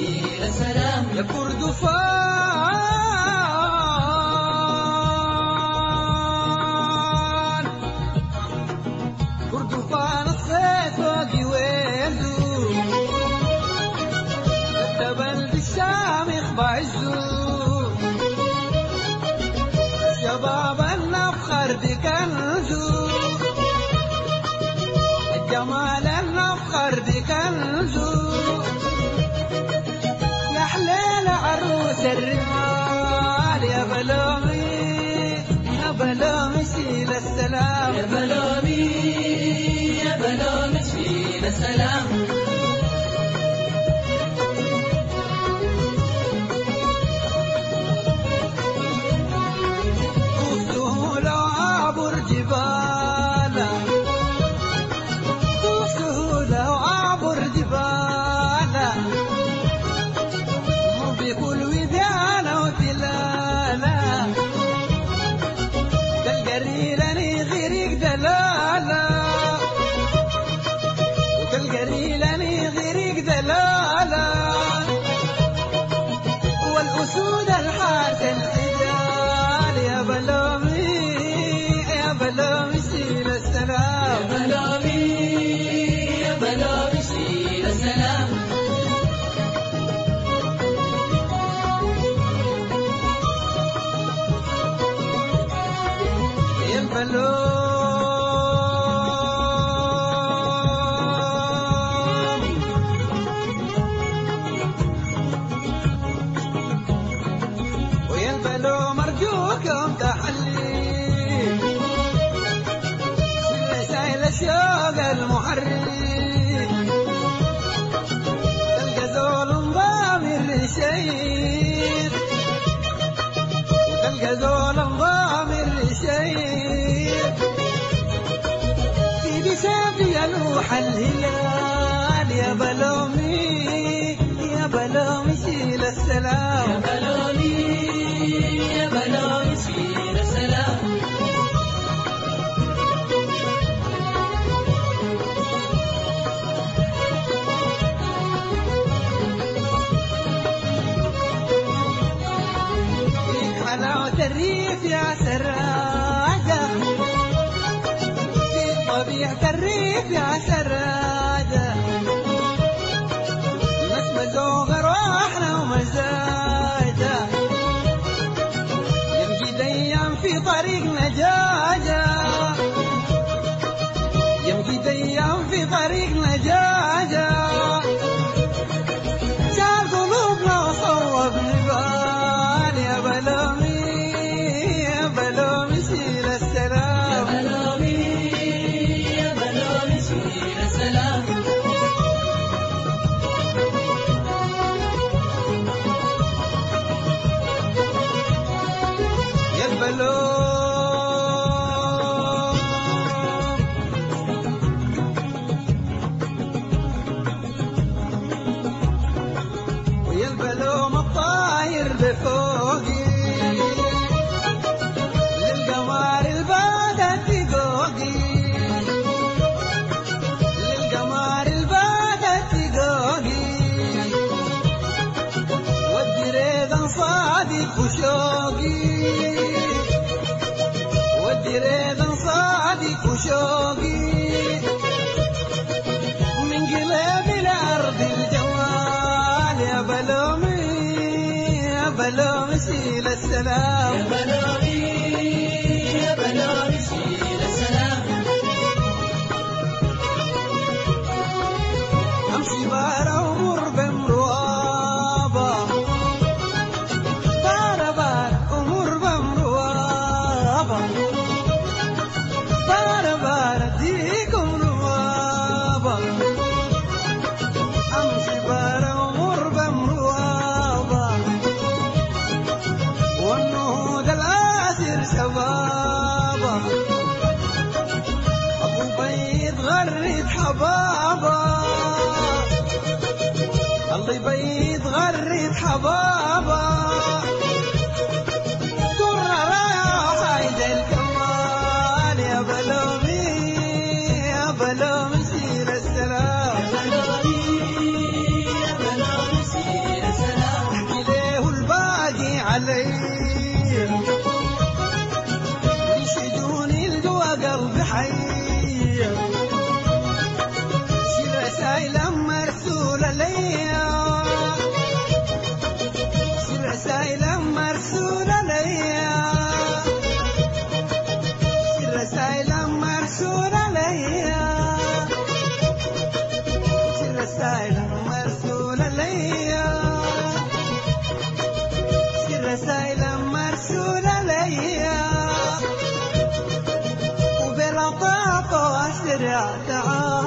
مسير السلام يا كردفان كردفان الصيت واقي ويلدو التبل بالشام يخبع الزو شباب النفخر بكنزو الجمال النفخر بكنزو يا حليل عروس الرمال يا بلومي يا بلومي شيل السلام يا بلومي يا بلومي شيل السلام طوفته لو عبر جبالا طوفته لو عبر جبالا مو بكل وديانة وتلالا تلقريلني غيرك دلالا وتلقريلني غيرك دلالا والأسود الحارس الحجال يا بلومي يا بلومي شيل السلام يا بلومي يا بلومي شيل السلام يا البلوم ويا البلوم أرجوكم تحلي سايل الشوق المحرك تلقى زول ضامر شيء وتلقى زول ضامر شيء في بسافي يلوح الهلال يا بلومي يا بلومي شيل السلام يا بلومي يا بلومي شيل السلام فيك حلاوة الريف يا سراجة فيك طبيعة الريف يا سراجة نسمة ذوق أرواحنا ومزاجة يمشي ديام في طريق نجاجة يمشي ديام في طريق نجاجة شال قلوبنا وصوب نبال يا بلومي يا بلومي شيل يا السلام بلومي يا بلومي شيل السلام يا البلوم ويا البلوم الطاير بفوقي للقمر البادت تقوقي للقمر البادت تقوقي ودي ريدا صادق وشوقي ودي ريدا صادق وشوقي من قلبي لأرض الجوال يا بلومي يا بلومي شيل السلام يا بلومي يا بلومي شيل السلام أمشي بارا أمور بمروابة بارا بارا أمور بمروابة بارا بارا ديكم روابة أمشي بارا أمور بمروابة والنهود الآسر شبابة أبو بيض غرد حبابة الله يبيض غرد حبابة درة رايحة عيد الكمال يا بلومي يا بلومي شيل السلام يا بلومي يا بلومي شيل رسائل مرسولة ليا رسائل مرسولة ليا وبلطافة واسرع تعال